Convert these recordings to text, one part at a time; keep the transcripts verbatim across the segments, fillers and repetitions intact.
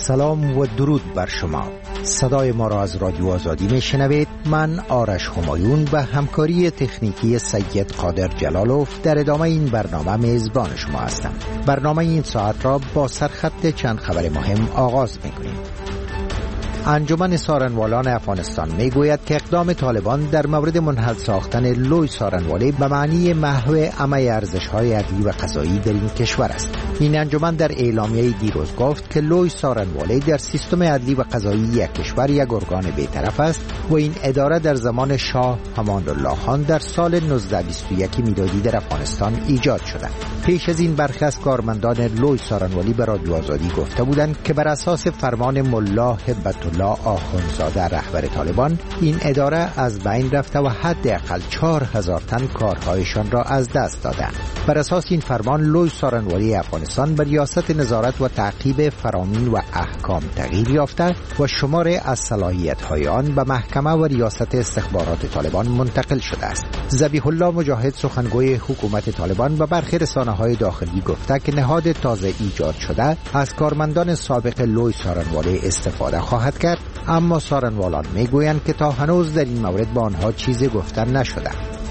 سلام و درود بر شما. صدای ما را از رادیو آزادی می شنوید. من آرش همایون و همکاری تکنیکی سید قادر جلالوف در ادامه این برنامه میزبان شما هستم. برنامه این ساعت را با سرخط چند خبر مهم آغاز می کنیم. انجمن سارنوالان افغانستان می گوید که اقدام طالبان در مورد منحل ساختن لوی سارنوالی به معنی محو همه ارزش‌های عدلی و قضایی در این کشور است. این انجمن در اعلامیه دیروز گفت که لوی سارنوالی در سیستم عدلی و قضایی یک کشور یک ارگان بی‌طرف است و این اداره در زمان شاه امان الله خان در سال نوزده بیست و یک میلادی در افغانستان ایجاد شده. پیش از این برخی از کارمندان لوی سارنوالی به رادیو آزادی گفته بودند که بر اساس فرمان ملا هبت الله آخوندزاده رهبر طالبان این اداره از بین رفته و حداقل چهار هزار تن کارهایشان را از دست دادند. بر اساس این فرمان لوی سارنوالی افغانستان به ریاست نظارت و تعقیب فرامین و احکام تغییر یافته و شمار از صلاحیت‌های آن به محکمه و ریاست استخبارات طالبان منتقل شده است. ذبیح الله مجاهد سخنگوی حکومت طالبان به برخی رسانه‌های داخلی گفته که نهاد تازه ایجاد شده از کارمندان سابق لوی سارنوالی استفاده خواهد کرد، اما سارنوالان میگویند که تا هنوز در این مورد با آنها چیزی گفته نشده.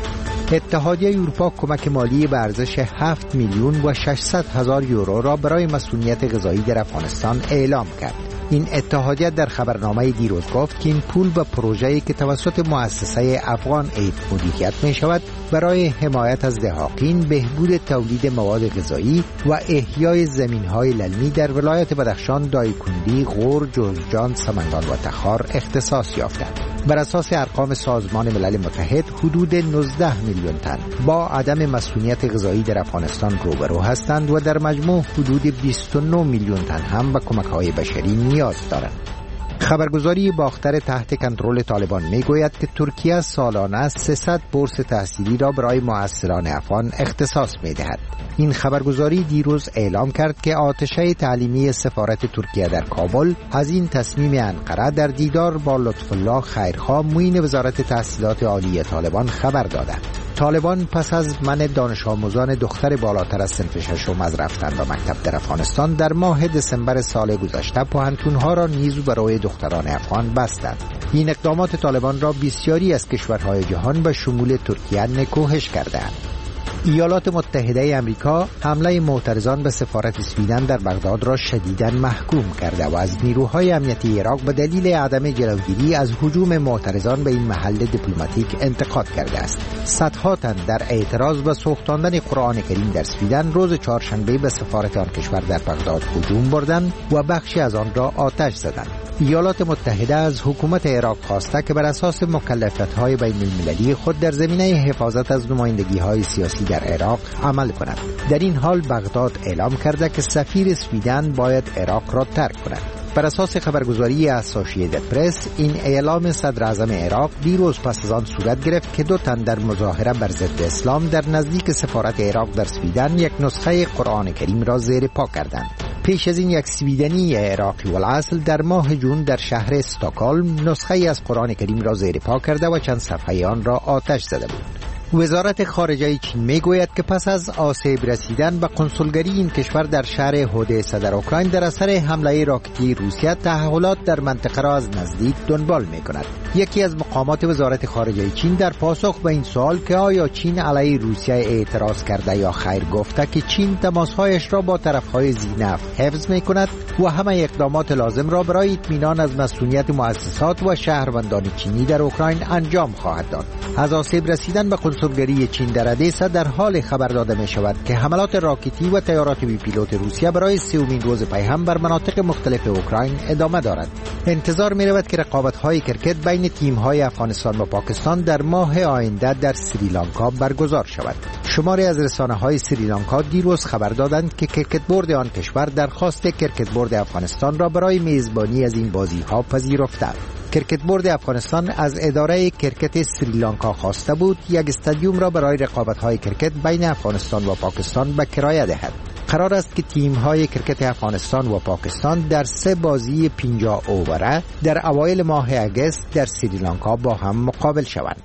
اتحادیه اروپا کمک مالی به ارزش هفت میلیون و ششصد هزار یورو را برای مسئولیت غذایی در افغانستان اعلام کرد. این اتحادیه در خبرنامه دیروز گفت که این پول به پروژه‌ای که توسط مؤسسه افغان اید مدیریت می شود برای حمایت از دهاقین، بهبود تولید مواد غذایی و احیای زمین‌های للمی در ولایت بدخشان، دایکنڈی، غور، جوزجان، سمنگان و تخار اختصاص یافته. بر اساس ارقام سازمان ملل متحد حدود نوزده میلیون تن با عدم مسئولیت غذایی در افغانستان روبرو هستند و در مجموع حدود بیست و نه میلیون تن هم به کمک‌های بشری نیاز دارند. خبرگزاری باختر تحت کنترل طالبان میگوید که ترکیه سالانه سیصد بورس تحصیلی را برای معسران افغان اختصاص می‌دهد. این خبرگزاری دیروز اعلام کرد که آتشه تعلیمی سفارت ترکیه در کابل از این تصمیم انقره در دیدار با لطف الله خیرخواه معین وزارت تحصیلات عالی طالبان خبر داده. طالبان پس از منع دانش آموزان دختر بالاتر از صنف ششم از رفتن به مکتب در افغانستان در ماه دسامبر سال گذشته پوهنتون‌ها را نیز برای دختران افغان بستند. این اقدامات طالبان را بسیاری از کشورهای جهان به شمول ترکیه نکوهش کردند. ایالات متحده امریکا حمله معترضان به سفارت سویدن در بغداد را شدیداً محکوم کرده و از نیروهای امنیتی عراق به دلیل عدم جلوگیری از هجوم معترضان به این محل دیپلماتیک انتقاد کرده است. صدها تن در اعتراض به سوختاندن قرآن کریم در سویدن روز چهارشنبه به سفارت آن کشور در بغداد هجوم بردند و بخشی از آن را آتش زدند. ایالات متحده از حکومت عراق خواسته که بر اساس مکلفیت‌های بین‌المللی خود در زمینه حفاظت از نمایندگی‌های سیاسی در عراق عمل کند. در این حال بغداد اعلام کرده که سفیر سویدن باید عراق را ترک کند. بر اساس خبرگزاری اسوسییتد پرس این اعلام صدر اعظم عراق دیروز پس از آن صورت گرفت که دو تن در مظاهره بر ضد اسلام در نزدیک سفارت عراق در سویدن یک نسخه قرآن کریم را زیر پا کردند. پیش از این یک سویدنی عراقی الاصل در ماه جون در شهر استکهلم نسخه از قرآن کریم را زیر پا کرده و چند صفحه آن را آتش زده بود. وزارت خارجه چین میگوید که پس از آسیب رسیدن به کنسولگری این کشور در شهر اودسا در اوکراین در اثر حمله راکتی روسیه تحولات در منطقه را از نزدیک دنبال می‌کند. یکی از مقامات وزارت خارجه چین در پاسخ به این سوال که آیا چین علیه روسیه اعتراض کرده یا خیر گفته که چین تماس‌هایش را با طرف‌های ذی‌نفع حفظ می‌کند و همه اقدامات لازم را برای اطمینان از مسئولیت مؤسسات و شهروندان چینی در اوکراین انجام خواهد داد. از آسیب رسیدن به کنسولگری چین در اودسا در حال خبر داده می شود که حملات راکتی و طیارات بی پیلوت روسیه برای سومین روز پی هم بر مناطق مختلف اوکراین ادامه دارد. انتظار می رود که رقابت‌های کرکت بین تیم‌های افغانستان و پاکستان در ماه آینده در سریلانکا برگزار شود. شماری از رسانه‌های سریلانکا دیروز خبر دادند که کرکت بورد آن کشور درخواست کرکت بورد افغانستان را برای میزبانی از این بازی‌ها پذیرفته. کرکت بورد افغانستان از اداره کرکت سریلانکا خواسته بود یک استادیوم را برای رقابت‌های کرکت بین افغانستان و پاکستان به کرایه دهد. قرار است که تیم‌های کرکت افغانستان و پاکستان در سه بازی پنجاه اووره در اوایل ماه اگست در سریلانکا با هم مقابل شوند.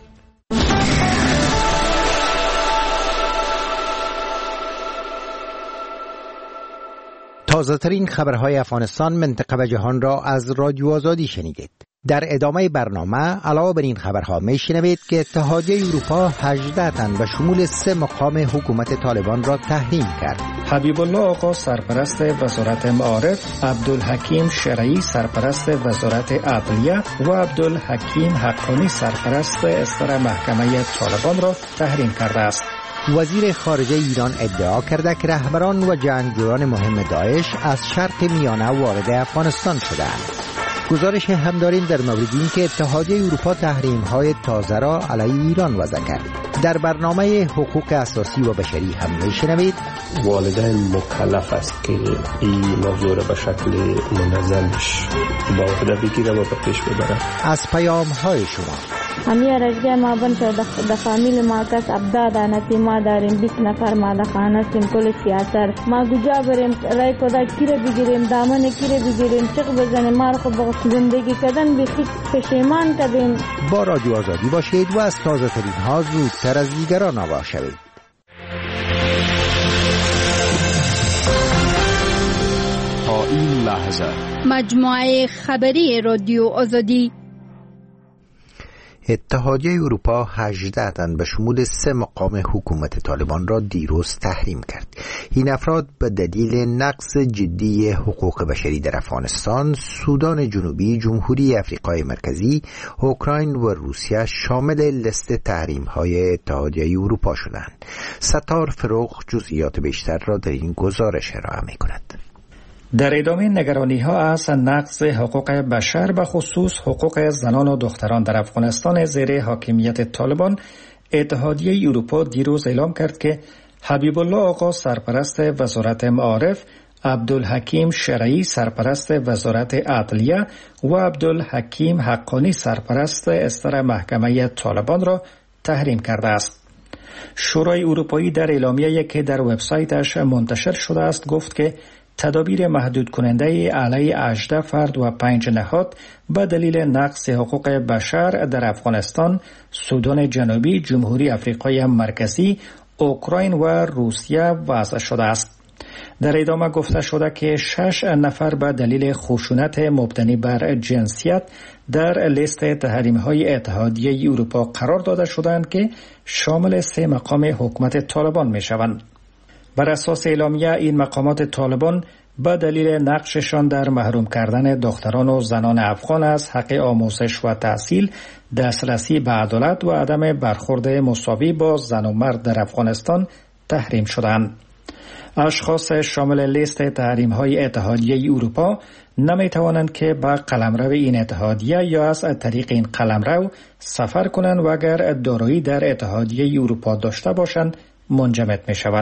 تازه ترین خبرهای افغانستان، منطقه و جهان را از رادیو آزادی شنیدید. در ادامه برنامه علاوه بر این خبرها می شنوید که اتحادیه اروپا هجده تن به شمول سه مقام حکومت طالبان را تحریم کرد. حبیب الله آقا سرپرست وزارت معارف، عبدالحکیم شرعی سرپرست وزارت عدلیه و عبدالحکیم حقانی سرپرست اصدار محکمه طالبان را تحریم کرده است. وزیر خارجه ایران ادعا کرده که رهبران و جنگجویان مهم داعش از شرق میانه وارد افغانستان شدند. گزارش هم داریم در مورد این که اتحادیه اروپا تحریم‌های تازه را علیه ایران وضع کرد. در برنامه حقوق اساسی و بشری هم میشنوید والدین مکلف است که این موضوع را به شکل منظمش با عهده بگیره و به پیش ببره. از پیام‌های شما همی رجگه ما بند د فامیل ما کس ابداد آنتی ما داریم بیست نفر ما د خانه سیم کل سیاسر ما کجا بریم رای کدا کیره بگیریم دامن کیره بگیریم چق بزنیم ما رو خب زندگی کردن بخی پشیمان کردیم. با رادیو آزادی باشید و از تازه ترین ها زودتر از دیگران آگاه شوید. تا این لحظه مجموعه خبری رادیو آزادی. اتحادیه اروپا هجده تن به شمول سه مقام حکومت طالبان را دیروز تحریم کرد. این افراد به دلیل نقض جدی حقوق بشری در افغانستان، سودان جنوبی، جمهوری آفریقای مرکزی، اوکراین و روسیه شامل لیست تحریم‌های اتحادیه اروپا شدند. ستار فروغ جزئیات بیشتر را در این گزارش ارائه می‌کند. در ادامه نگرانی ها از نقض حقوق بشر به خصوص حقوق زنان و دختران در افغانستان زیر حاکمیت طالبان، اتحادیه اروپا دیروز اعلام کرد که حبیب الله آقا سرپرست وزارت معارف، عبدالحکیم شرعی سرپرست وزارت عدلیه و عبدالحکیم حقانی سرپرست اصدار محکمه طالبان را تحریم کرده است. شورای اروپایی در اعلامیه‌ای که در وبسایتش منتشر شده است گفت که تدابیر محدود کننده علیه هجده فرد و پنج نهاد به دلیل نقض حقوق بشر در افغانستان، سودان جنوبی، جمهوری آفریقای مرکزی، اوکراین و روسیه وضع شده است. در ادامه گفته شده که شش نفر به دلیل خشونت مبتنی بر جنسیت در لیست تحریم‌های اتحادیه اروپا قرار داده شدند که شامل سه مقام حکومت طالبان می‌شوند. بر اساس اعلامیه این مقامات طالبان به دلیل نقششان در محروم کردن دختران و زنان افغان از حق آموزش و تحصیل، دسترسی به عدالت و عدم برخورد مساوی با زن و مرد در افغانستان تحریم شدند. اشخاص شامل لیست تحریم‌های اتحادیه اروپا نمی توانند که به قلمرو این اتحادیه یا از طریق این قلمرو سفر کنند و اگر دارایی در اتحادیه اروپا داشته باشند منجمد می شود.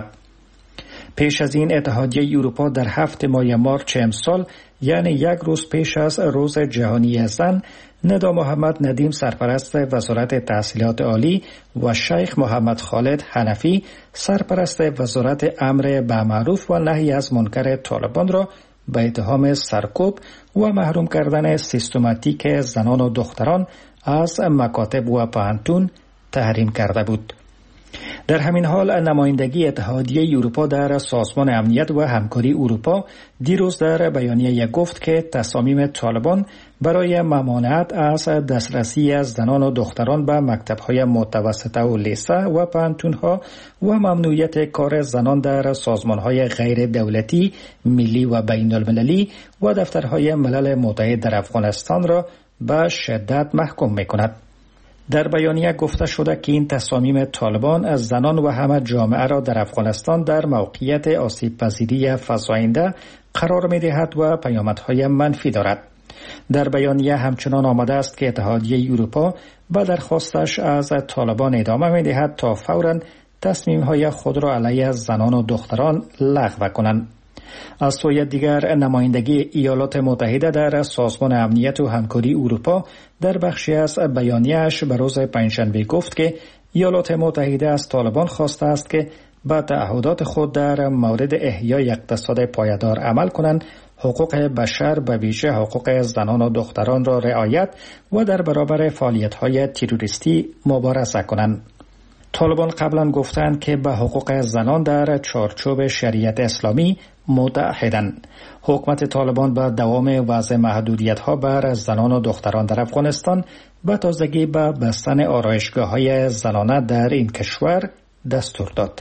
پیش از این اتحادیه اروپا در هفت ماه مارچ امسال، یعنی یک روز پیش از روز جهانی زن، ندا محمد ندیم سرپرست وزارت تحصیلات عالی و شیخ محمد خالد حنفی سرپرست وزارت امر بالمعروف و نهی از منکر طالبان را به اتهام سرکوب و محروم کردن سیستماتیک زنان و دختران از مکاتب و پوهنتون تحریم کرده بود. در همین حال نمایندگی اتحادیه اروپا در سازمان امنیت و همکاری اروپا دیروز در بیانیه گفت که تصامیم طالبان برای ممانعت از دسترسی از زنان و دختران به مکتب‌های متوسطه و لیسه و پوهنتون‌ها و ممنوعیت کار زنان در سازمان‌های غیر دولتی، ملی و بین‌المللی و دفترهای ملل متحد در افغانستان را به شدت محکوم می‌کند. در بیانیه گفته شده که این تصامیم طالبان از زنان و همه جامعه را در افغانستان در موقعیت آسیب پذیری فزاینده قرار می دهد و پیامدهای منفی دارد. در بیانیه همچنان آمده است که اتحادیه اروپا به درخواستش از طالبان ادامه می دهد تا فوراً تصمیم‌های خود را علیه زنان و دختران لغو کنند. از سوی دیگر نمایندگی ایالات متحده در سازمان امنیت و همکاری اروپا در بخشی از بیانیه‌اش به روز پنجشنبه گفت که ایالات متحده از طالبان خواسته است که به تعهدات خود در مورد احیای اقتصاد پایدار عمل کنند، حقوق بشر به ویژه حقوق زنان و دختران را رعایت و در برابر فعالیت‌های تروریستی مبارزه کنند. طالبان قبلا گفتند که به حقوق زنان در چارچوب شریعت اسلامی متعهدند. حکومت طالبان به دوام وضع محدودیت‌ها بر زنان و دختران در افغانستان به تازگی به بستن آرایشگاه‌های زنانه در این کشور دستور داد.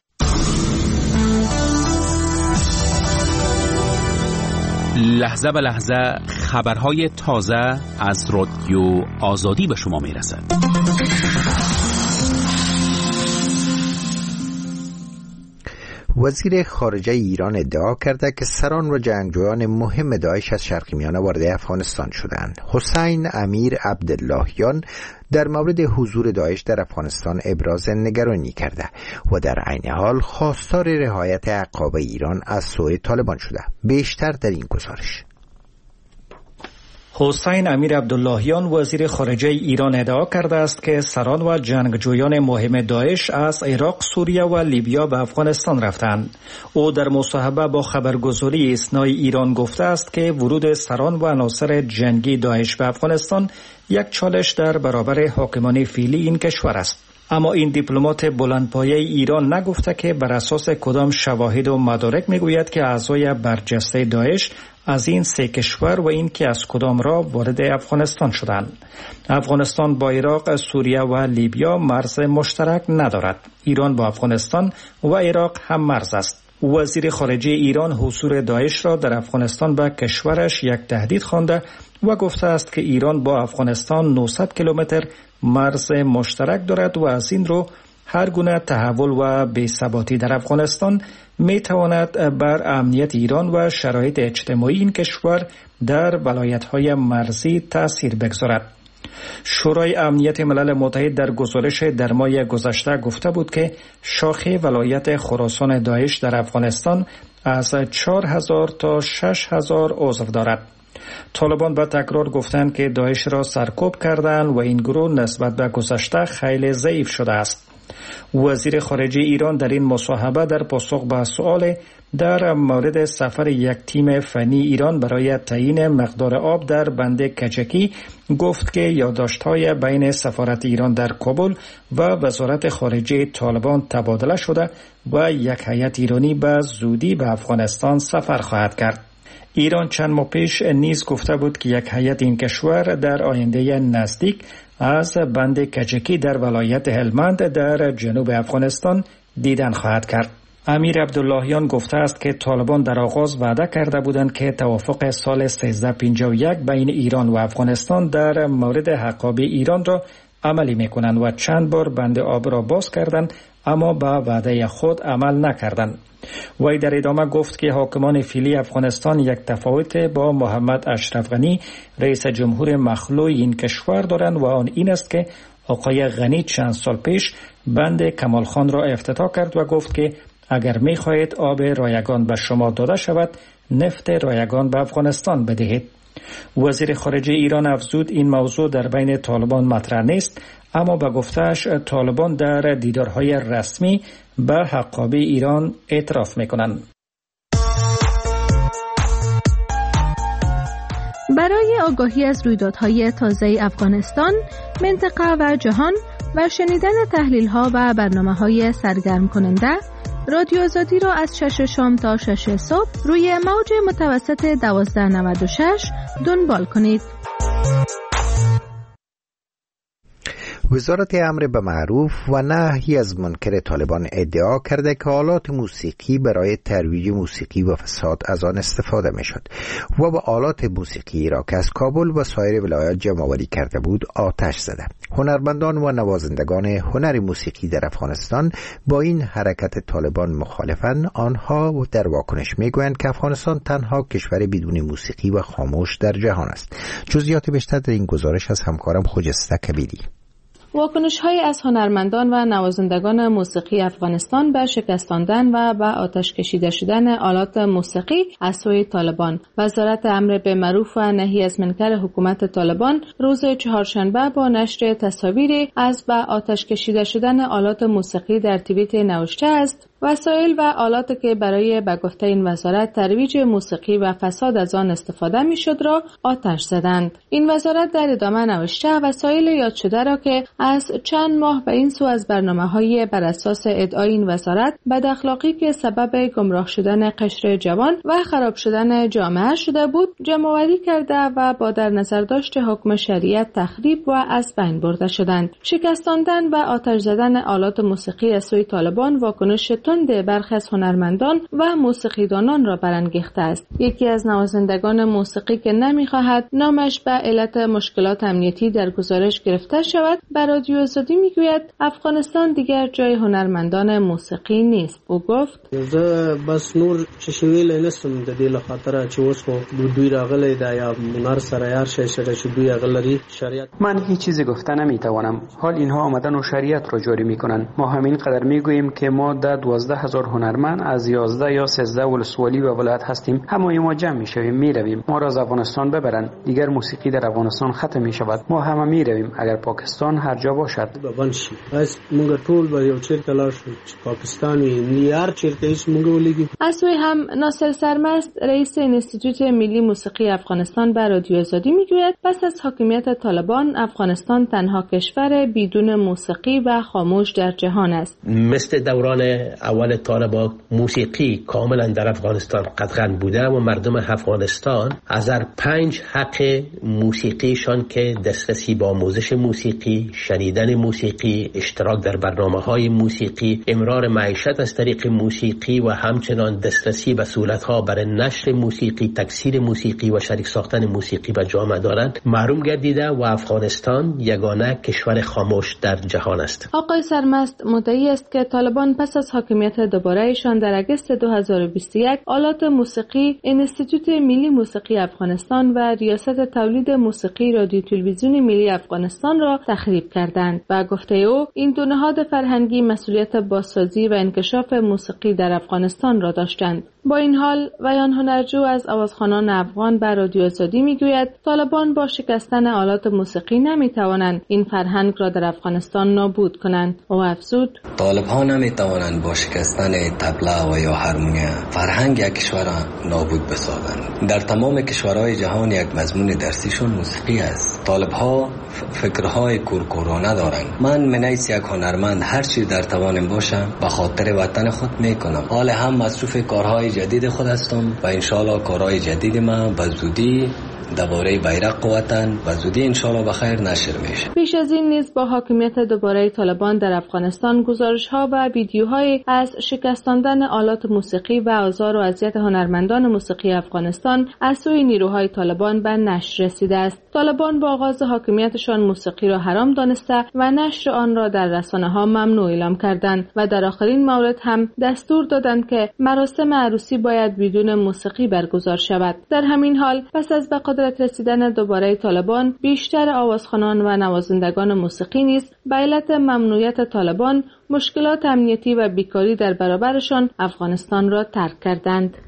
لحظه به لحظه خبرهای تازه از رادیو آزادی به شما میرسد. وزیر خارجه ایران ادعا کرده که سران و جنگجویان مهم داعش از شرق میانه وارد افغانستان شدند. حسین امیر عبداللهیان در مورد حضور داعش در افغانستان ابراز نگرانی کرده و در عین حال خواستار رعایت عقاب ایران از سوی طالبان شده. بیشتر در این گزارش. حسین امیر عبداللهیان وزیر خارجه ایران ادعا کرده است که سران و جنگجویان مهم داعش از عراق، سوریه و لیبیا به افغانستان رفتند. او در مصاحبه با خبرگزاری اسنای ایران گفته است که ورود سران و عناصر جنگی داعش به افغانستان یک چالش در برابر حاکمان فعلی این کشور است. اما این دیپلمات بلندپایه ایران نگفته که بر اساس کدام شواهد و مدارک میگوید که اعضای برجسته داعش از این سه کشور و این که از کدام راه وارد افغانستان شدند. افغانستان با عراق، سوریه و لیبیا مرز مشترک ندارد. ایران با افغانستان و عراق هم مرز است. وزیر خارجه ایران حضور داعش را در افغانستان به کشورش یک تهدید خوانده و گفته است که ایران با افغانستان نهصد کیلومتر مرز مشترک دارد و از این رو هر گونه تحول و بی‌ثباتی در افغانستان می تواند بر امنیت ایران و شرایط اجتماعی این کشور در ولایت‌های مرزی تأثیر بگذارد. شورای امنیت ملل متحد در گزارش در ماه گذشته گفته بود که شاخه ولایت خراسان داعش در افغانستان از چهار هزار تا شش هزار عضو دارد. طالبان به تکرار گفتند که داعش را سرکوب کردند و این گروه نسبت به گذشته خیلی ضعیف شده است. وزیر خارجه ایران در این مصاحبه در پاسخ به سؤال در مورد سفر یک تیم فنی ایران برای تعیین مقدار آب در بند کجکی گفت که یادداشت‌های بین سفارت ایران در کابل و وزارت خارجه طالبان تبادله شده و یک هیئت ایرانی به زودی به افغانستان سفر خواهد کرد. ایران چند ماه پیش نیز گفته بود که یک هیئت این کشور در آینده نزدیک از بند کجکی در ولایت هلمند در جنوب افغانستان دیدن خواهد کرد. امیر عبداللهیان گفته است که طالبان در آغاز وعده کرده بودند که توافق سال سیزده پنجاه و یک بین ایران و افغانستان در مورد حقابه ایران را عملی میکنند و چند بار بند آب را باز کردند اما به وعده خود عمل نکردند. وی در ادامه گفت که حاکمان فعلی افغانستان یک تفاوت با محمد اشرف غنی رئیس جمهور مخلوع این کشور دارند و آن این است که آقای غنی چند سال پیش بند کمال خان را افتتاح کرد و گفت که اگر می خواهید آب رایگان به شما داده شود نفت رایگان به افغانستان بدهید. وزیر خارجه ایران افزود این موضوع در بین طالبان مطرح نیست، اما به گفته‌اش طالبان در دیدارهای رسمی به حقابه ایران اعتراف می‌کنند. برای آگاهی از رویدادهای تازه افغانستان، منطقه و جهان و شنیدن تحلیل‌ها و برنامه‌های سرگرم کننده، رادیو آزادی را از شش شام تا شش صبح روی موج متوسط دوازده نود و شش دنبال کنید. وزارت امر به معروف و نهی از منکر طالبان ادعا کرده که آلات موسیقی برای ترویج موسیقی و فساد از آن استفاده می شد و با آلات موسیقی را که از کابل و سایر ولایات جمع آوری کرده بود آتش زده. هنرمندان و نوازندگان هنر موسیقی در افغانستان با این حرکت طالبان مخالفند. آنها در واکنش می گویند که افغانستان تنها کشور بدون موسیقی و خاموش در جهان است. جزئیات بیشتر در این گزارش از همکارم خجسته کبیری. واکنش‌هایی از هنرمندان و نوازندگان موسیقی افغانستان به شکستاندن و به آتش کشیده شدن آلات موسیقی از سوی طالبان. وزارت امر به معروف و نهی از منکر حکومت طالبان روز چهارشنبه با نشر تصاویری از به آتش کشیده شدن آلات موسیقی در توییت نوشته است: وسایل و آلاتی که برای به گفته این وزارت ترویج موسیقی و فساد از آن استفاده میشد را آتش زدند. این وزارت در ادامه نوشته وسایل یاد شده را که از چند ماه به این سو از برنامه‌های بر اساس ادعای این وزارت بد اخلاقی که سبب گمراه شدن قشر جوان و خراب شدن جامعه شده بود جمع‌آوری کرده و با در نظر داشت حکم شریعت تخریب و از بین برده شدند. شکستاندن و آتش زدن آلات موسیقی از سوی طالبان واکنش تند برخی از هنرمندان و موسیقیدانان را برانگیخته است. یکی از نوازندگان موسیقی که نمی‌خواهد نامش به علت مشکلات امنیتی در گزارش گرفته شود به رادیو آزادی میگوید افغانستان دیگر جای هنرمندان موسیقی نیست. او گفت زه بس نور چې شویل نستم د دې له خاطره چې اوس خو دوی راغلي دا یا هنر سره یار شي سره چې دوی غلري شریعت. من هیچ چیزی گفته نمیتوانم. حال اینها آمدن و شریعت را جاری میکنن. ما همین قدر میگوییم که ما در دوازده هزار هنرمند از یازده یا سیزده ولسوالی و ولایت هستیم. همه ما جمع میشویم میرویم. ما را از افغانستان ببرن. دیگر موسیقی در افغانستان ختم میشود. ما همه میرویم اگر پاکستان هر جا باشد. بنشي اس موږ ټول به یو چیرته لاړ شو پاکستان وي یار چیرته هیڅ موږ ولګي. از سوی هم ناصر سرمست رئیس انستیتوت ملی موسیقی افغانستان به رادیو آزادی میگوید پس از حاکمیت طالبان افغانستان تنها کشور بیدون موسیقی و خاموش در جهان است. مثل دوران اول طالبان موسیقی کاملا در افغانستان قطعاً بوده و مردم افغانستان از هر پنج حق موسیقیشان که دسترسی با آموزش موسیقی، شنیدن موسیقی، اشتراک در برنامه‌های موسیقی، امرار معیشت از طریق موسیقی و همچنان دسترسی به سهولت‌ها برای نشر موسیقی، تکثیر موسیقی و شریک ساختن موسیقی به جامعه دارند محروم گردیده و افغانستان یگانه کشور خاموش در جهان است. آقای سرمست مدعی است که طالبان پس از حاکمیت دوباره‌شان در اگست دو هزار و بیست و یک آلات موسیقی، انستیتوت ملی موسیقی افغانستان و ریاست تولید موسیقی رادیو تلویزیون ملی افغانستان را تخریب کردند و گفته او این دو نهاد فرهنگی مسئولیت بازسازی و انکشاف موسیقی در افغانستان را داشتند. با این حال ویان هنرجو از آوازخوانان افغان به رادیو آزادی میگوید طالبان با شکستن آلات موسیقی نمیتوانند این فرهنگ را در افغانستان نابود کنند. او افزود طالب‌ها نمیتوانند با شکستن طبله و یا هارمونیا فرهنگ یک کشور را نابود بسازند. در تمام کشورهای جهان یک مضمون درسیشون موسیقی است. طالب‌ها فکرهای کورکورانه دارند. من منیس یک هنرمند هر چی در توانم باشم به خاطر وطن خود میکنم. حال هم مصروف کارهای جدید خود هستم و انشالله کارهای جدید ما به زودی درباره بیرق وطن و زودی انشالله بخیر نشر میشه. پیش از این نیز با حاکمیت دوباره طالبان در افغانستان گزارش‌ها و ویدیوهای از شکستاندن آلات موسیقی و آزار و اذیت هنرمندان موسیقی افغانستان از سوی نیروهای طالبان به نشر رسیده است. طالبان با آغاز حاکمیتشان موسیقی را حرام دانسته و نشر آن را در رسانه‌ها ممنوع اعلام کردند و در آخرین مورد هم دستور دادند که مراسم عروسی باید بدون موسیقی برگزار شود. در همین حال پس از به قدرت رسیدن دوباره طالبان بیشتر آوازخوانان و نوازندگان موسیقی نیز به علت ممنوعیت طالبان مشکلات امنیتی و بیکاری در برابرشان افغانستان را ترک کردند.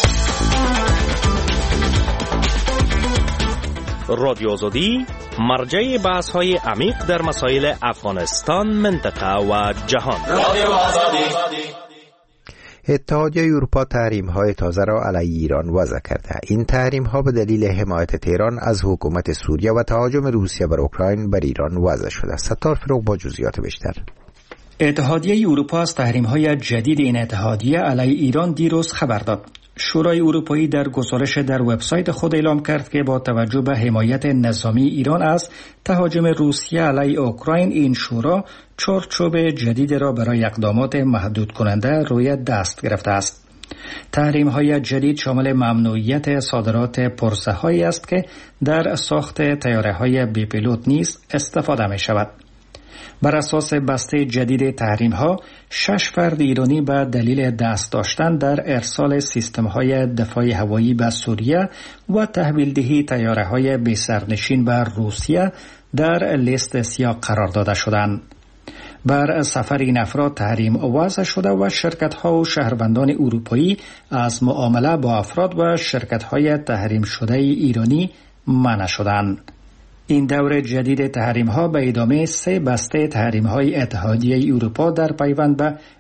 رادیو آزادی مرجع بحث های عمیق در مسائل افغانستان، منطقه و جهان. رادیو آزادی. اتحادیه اروپا تحریم‌های تازه را علیه ایران وضع کرده. این تحریم‌ها به دلیل حمایت تهران از حکومت سوریه و تهاجم روسیه بر اوکراین بر ایران وضع شده است. ستار فروغ با جزئیات بیشتر. اتحادیه اروپا از تحریم‌های جدید این اتحادیه علیه ایران دیروز خبر داد. شورای اروپایی در گزارش در وبسایت خود اعلام کرد که با توجه به حمایت نظامی ایران از تهاجم روسیه علیه اوکراین، این شورا چارچوب جدید را برای اقدامات محدود کننده روی دست گرفته است. تحریم‌های جدید شامل ممنوعیت صادرات پرزه‌هایی است که در ساخت طیاره‌های بی پیلوت نیز استفاده می‌شود. بر اساس بسته جدید تحریم‌ها، شش فرد ایرانی به دلیل دست داشتن در ارسال سیستم‌های دفاع هوایی به سوریه و تحویلدهی طیاره‌های بی سرنشین به روسیه در لیست سیاه قرار داده شدند. بر سفر این افراد تحریم وضع شده و شرکت‌ها و شهروندان اروپایی از معامله با افراد و شرکت‌های تحریم شده ایرانی منع شدند. این دور جدید تحریم ها به ادامه سه بسته تحریم های اتحادیه اروپا در پیوند به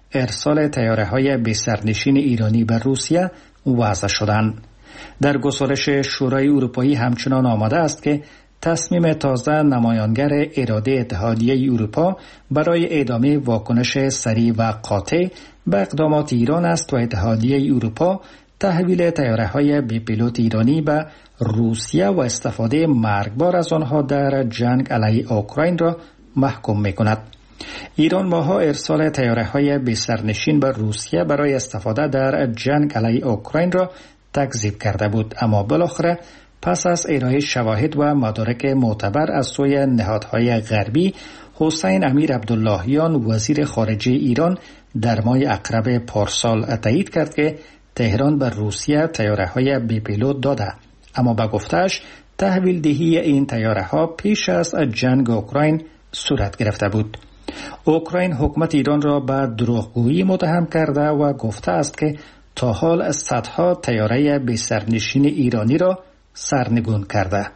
ارسال طیاره‌های بی‌سرنشین ایرانی به روسیه وضع شدند. در گزارش شورای اروپایی همچنان آمده است که تصمیم تازه نمایانگر اراده اتحادیه اروپا برای ادامه واکنش سریع و قاطع به اقدامات ایران است و اتحادیه اروپا تحویل طیاره‌های بی پیلوت ایرانی به روسیه و استفاده مرگبار از آنها در جنگ علیه اوکراین را محکوم می‌کند. ایران ماها ارسال طیاره‌های بی‌سرنشین به روسیه برای استفاده در جنگ علیه اوکراین را تکذیب کرده بود، اما بالاخره پس از ارائه شواهد و مدارک معتبر از سوی نهادهای غربی، حسین امیر عبداللهیان وزیر خارجه ایران در ماه اقرب پارسال تایید کرد که تهران به روسیه طیاره‌های بی پیلوت داده، اما به گفته‌اش تحویل دهی این طیاره‌ها پیش از جنگ اوکراین صورت گرفته بود. اوکراین حکومت ایران را به دروغگویی متهم کرده و گفته است که تا حال صدها طیاره بی‌سرنشین ایرانی را سرنگون کرده.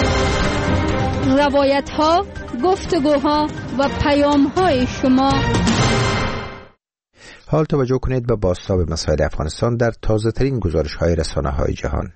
روایت‌ها، گفتگوها و پیام‌های شما. حال توجه کنید به بازتاب مسائل افغانستان در تازه‌ترین گزارش‌های رسانه‌های جهان.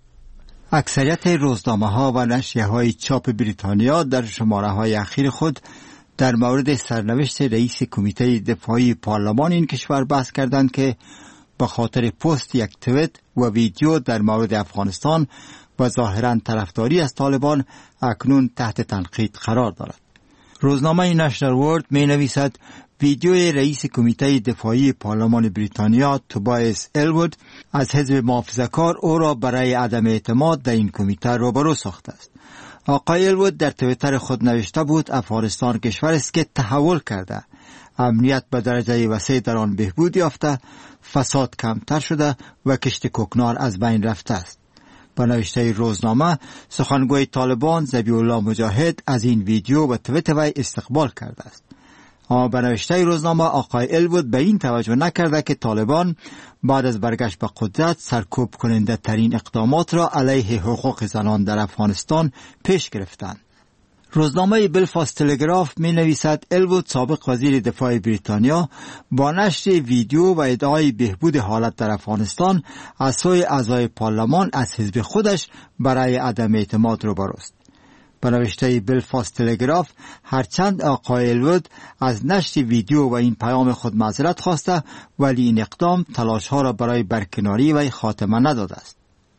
اکثریت روزنامه‌ها و نشریه‌های چاپ بریتانیا در شماره‌های اخیر خود در مورد سرنوشت رئیس کمیته دفاعی پارلمان این کشور بحث کردند که به خاطر پست یک توییت و ویدیو در مورد افغانستان و ظاهراً طرفداری از طالبان اکنون تحت تنقید قرار دارد. روزنامه نشنال ورلد می نویسد ویدیوی رئیس کمیته دفاعی پارلمان بریتانیا توبایس الوود از حزب محافظه‌کار او را برای عدم اعتماد در این کمیته روبرو ساخته است. آقای الوود در توییتر خود نوشته بود افغانستان کشور است که تحول کرده، امنیت به درجه وسیع در آن بهبود یافته، فساد کمتر شده و کشت کوکنار از بین رفته است. با نوشته روزنامه سخنگوی طالبان ذبیح الله مجاهد از این ویدیو و توییت وی استقبال کرده است. اما به نوشته روزنامه آقای الوود به این توجه نکرده که طالبان بعد از برگشت به قدرت سرکوب کننده ترین اقدامات را علیه حقوق زنان در افغانستان پیش گرفتند. روزنامه بلفاست تلگراف می نویسد الوود سابق وزیر دفاع بریتانیا با نشر ویدیو و ادعای بهبود حالت در افغانستان از سوی اعضای پارلمان از حزب خودش برای عدم اعتماد روبروست. به نوشته بلفاست تلگراف هرچند آقای الوود از نشر ویدیو و این پیام خود معذرت خواسته، ولی این اقدام تلاش‌ها را برای برکناری و خاتمه نداده است.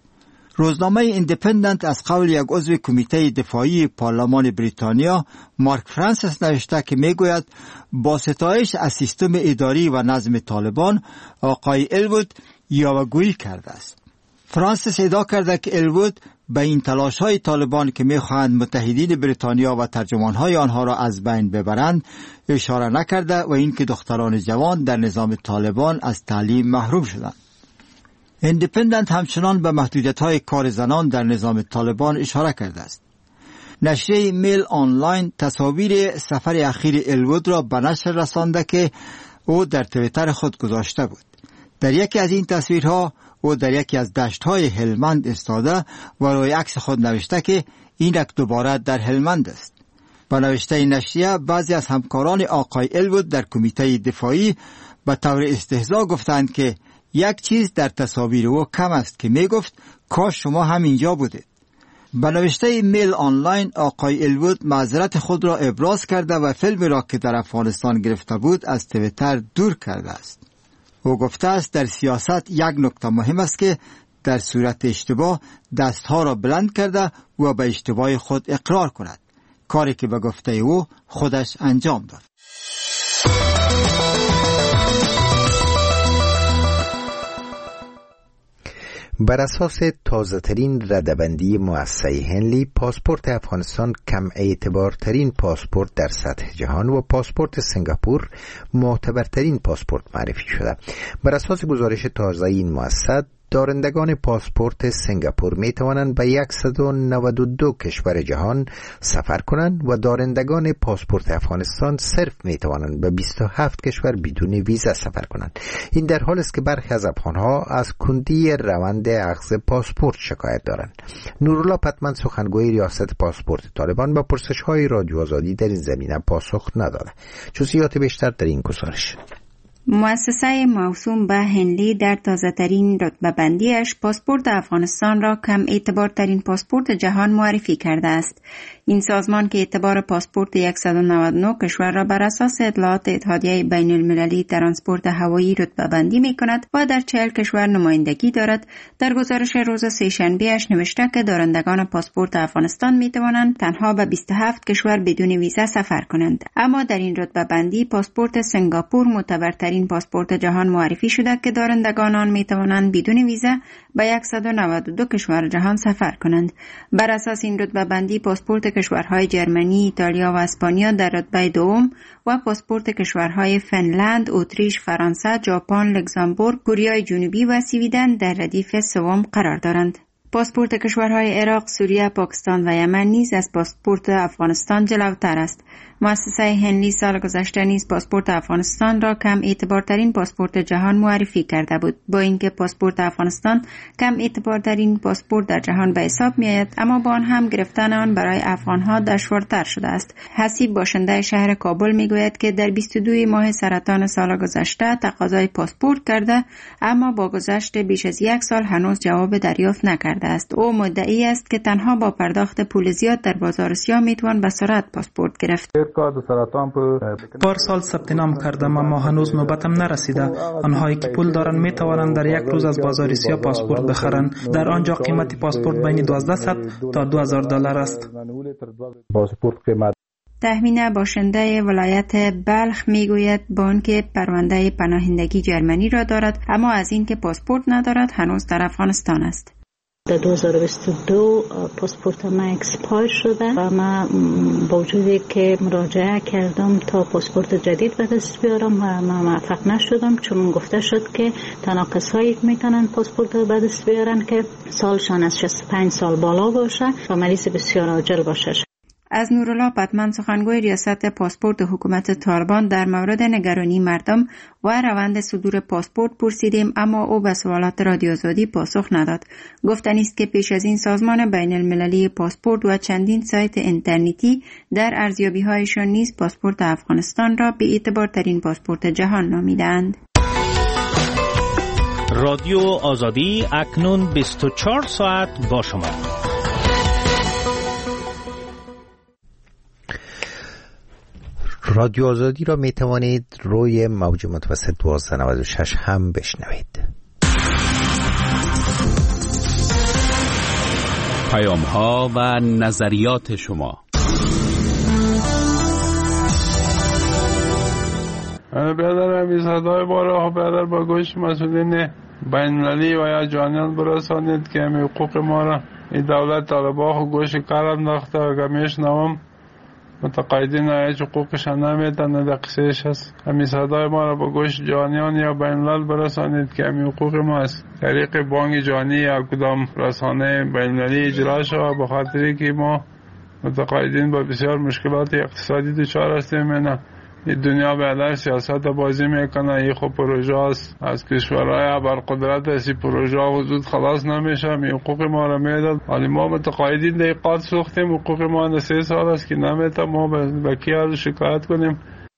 روزنامه ایندیپندنت از قول یک عضو کمیته دفاعی پارلمان بریتانیا مارک فرانسیس نوشته که میگوید با ستایش از سیستم اداری و نظم طالبان آقای الوود یاوه‌گویی کرده است. فرانسیس ادعا کرده که الوود به این تلاش‌های طالبان که می‌خواهند متحدین بریتانیا و ترجمان‌های آنها را از بین ببرند اشاره نکرده و اینکه دختران جوان در نظام طالبان از تعلیم محروم شدند. ایندیپندنت همچنان به محدودیت‌های کار زنان در نظام طالبان اشاره کرده است. نشریه میل آنلاین تصاویر سفر اخیر الوود را به نشر رسانده که او در توییتر خود گذاشته بود. در یکی از این تصویرها او در یکی از دشت‌های هلمند ایستاده و روی عکس خود نوشته که اینک دوباره در هلمند است. با نوشته نشریه بعضی از همکاران آقای الوود در کمیته دفاعی به طور استهزا گفتند که یک چیز در تصاویر او کم است که می گفت کاش شما هم اینجا بودید. به نوشته میل آنلاین آقای الوود معذرت خود را ابراز کرده و فیلمی را که در افغانستان گرفته بود از توییتر دور کرده است. او گفته است در سیاست یک نکته مهم است که در صورت اشتباه دستها را بلند کرده و به اشتباه خود اقرار کند، کاری که به گفته او خودش انجام داد. بر اساس تازه‌ترین ردبندی مؤسسه هنلی، پاسپورت افغانستان کم اعتبارترین پاسپورت در سطح جهان و پاسپورت سنگاپور معتبرترین پاسپورت معرفی شده. بر اساس گزارش تازه این مؤسسه، دارندگان پاسپورت سنگاپور می توانند به صد و نود و دو کشور جهان سفر کنند و دارندگان پاسپورت افغانستان صرف می توانند به بیست و هفت کشور بدون ویزا سفر کنند. این در حالی است که برخی از افغانها از کندی روند اخذ پاسپورت شکایت دارند. نورالله پتمن سخنگوی ریاست پاسپورت طالبان با پرسش‌های رادیو آزادی در این زمینه پاسخ نداده. جزئیات بیشتر در این گزارش. مؤسسه موسوم به هنلی در تازه‌ترین رتبه بندیش پاسپورت افغانستان را کم اعتبارترین پاسپورت جهان معرفی کرده است. این سازمان که اعتبار پاسپورت صد و نود و نه کشور را بر اساس اطلاعات اتحادیه بین المللی ترانسپورت هوایی رتبه بندی می کند و در چهل کشور نمایندگی دارد، در گزارش روز سه‌شنبه اش نوشته که دارندگان پاسپورت افغانستان می توانند تنها به بیست و هفت کشور بدون ویزا سفر کنند. اما در این رتبه بندی پاسپورت سنگاپور معتبرترین پاسپورت جهان معرفی شده که دارندگان آن می توانند بدون ویزا به صد و نود و دو کشور جهان سفر کنند. بر اساس این رتبه بندی پاسپورت کشورهای جرمنی، ایتالیا و اسپانیا در رتبه دوم و پاسپورت کشورهای فنلند، اتریش، فرانسه، ژاپن، لوکزامبورگ، کره جنوبی و سویدن در ردیف سوم قرار دارند. پاسپورت کشورهای عراق، سوریه، پاکستان و یمن نیز از پاسپورت افغانستان جلوتر است. مؤسسه هنلی سال گذشته نیز پاسپورت افغانستان را کم اعتبارترین پاسپورت جهان معرفی کرده بود. با اینکه پاسپورت افغانستان کم اعتبارترین پاسپورت در جهان به حساب میآید، اما با آن هم گرفتن آن برای افغانها دشوارتر شده است. حسیب باشنده شهر کابل میگوید که در بیست و دو ماه سرطان سال گذشته تقاضای پاسپورت کرده، اما با گذشت بیش از یک سال هنوز جواب دریافت نکرده است. او مدعی است که تنها با پرداخت پول زیاد در بازار سیاه میتوان به سرعت پاسپورت گرفت. پارسال ثبت نام کردم اما هنوز نوبتم نرسیده. آنهایی که پول دارند می توانند در یک روز از بازار سیاه پاسپورت بخرند. در آنجا قیمت پاسپورت بین دوازده تا دو هزار دلار است. تهمینه باشنده ولایت بلخ میگوید با آنکه پرونده پناهندگی جرمنی را دارد، اما از اینکه پاسپورت ندارد هنوز در افغانستان است. در دو هزار و بیست و دو پاسپورت ما اکسپایر شده و ما با وجودی که مراجعه کردم تا پاسپورت جدید به دست بیارم و ما موفق نشدم، چون گفته شد که تنها کسایی که میتونن پاسپورت به دست بیارن که سالشان از شصت و پنج سال بالا باشه و مریض بسیار عاجل باشه. از نورالله پتمن سخنگوی ریاست پاسپورت حکومت طالبان در مورد نگرانی مردم و روند صدور پاسپورت پرسیدیم، اما او به سوالات رادیو آزادی پاسخ نداد. گفتنی است که پیش از این سازمان بین المللی پاسپورت و چندین سایت اینترنتی در ارزیابی‌هایشان نیز پاسپورت افغانستان را به اعتبار ترین پاسپورت جهان نامیدند. رادیو آزادی اکنون بیست و چهار ساعت با شما. رادیو آزادی را می توانید روی موج متوسط دوازده نود و شش هم بشنوید. پیام ها و نظریات شما. برادر امی صدای بارا برادر با گوش مسئولین بین‌المللی و یا جهانیان برسانید که امی حقوق ما را این دولت طالبان گوش کار انداخته و گمیش نوام متقاعدین هیچ حقوقشان نمیدن. در قصهش هست. همین صدای ما را با گوش جهانیان یا بین الملل برسانید که همین حقوق ما است. طریق بانک جهانی یا کدام رسانه بین المللی اجرا شود، به خاطری که ما متقاعدین با بسیار مشکلات اقتصادی دچار هستیم. نه این دنیا به علیه سیاست بازی میکنه. این خب پروژه است از کشورهای ابرقدرت است. این پروژه وجود خلاص نمیشه. این حقوق ما را میداد. ولی ما متقاعدین دقیقات سوختیم. حقوق ما در سه سال است که نمیده. ما به کی از شکایت کنیم؟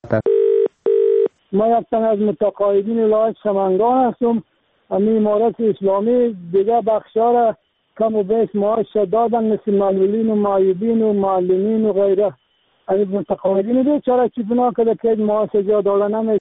ما یک تن از متقاعدین ولایت سمنگان هستم. همین امارت اسلامی دیگه بخشا را کم و بیش معاش دادن، مثل معلولین و معیوبین و معلمین و غیره. از متقاعدین بیچاره چی بنا کرده که معاش جا دادن نمی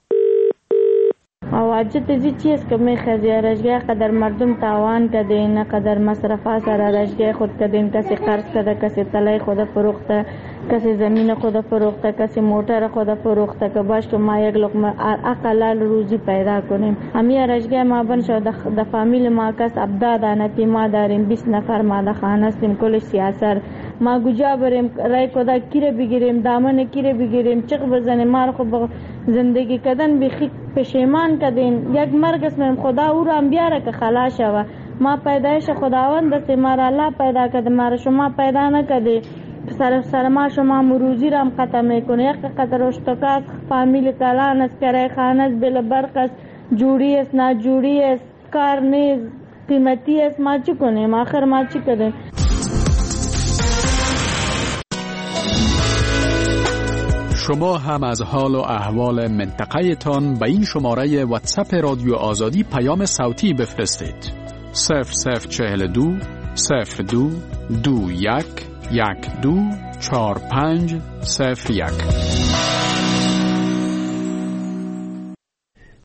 واجد چیزی چیست که میخواد رشگاه قدر مردم تاوان کده، نه قدر مصرفا سر رشگاه خود کده، کسی قرض کده، کسی طلای خود فروخته، کسی زمین خود فروخته، کسی موتر خود فروخته که باش که ما یک لقمه اقلال روزی پیدا کنیم. همین رشگاه ما بن شد د فامیل ما کس ابداد انتی ما داریم بیست نفر ما د خانه استیم کلش سیاست ما گوجا بریم رای کدا کیره بگیریم دامن کیره بگیریم چق بزنیم ما خو زندگی کردن بخی پشیمان کردین یک مرگ اسم خدا او رو هم بیاره که خلاص شوه. ما پیدایش خداوند است، ما را الله پیدا کرده، ما را شما پیدا نکرده. سر سر ما شما مروزی را هم ختم میکنه. یک قطر اشتکاس فامیل کلان است، کرای خانه است، بل برق است، جوری است، ناجوری است، کار نیست، قیمتی است. ما چی کنیم؟ آخر ما چی کنیم؟ شما هم از حال و احوال منطقه تان به این شماره واتساپ رادیو آزادی پیام صوتی بفرستید. صفر صفر چهل دو صفر دو دو یک یک دو چهار پنج صفر یک.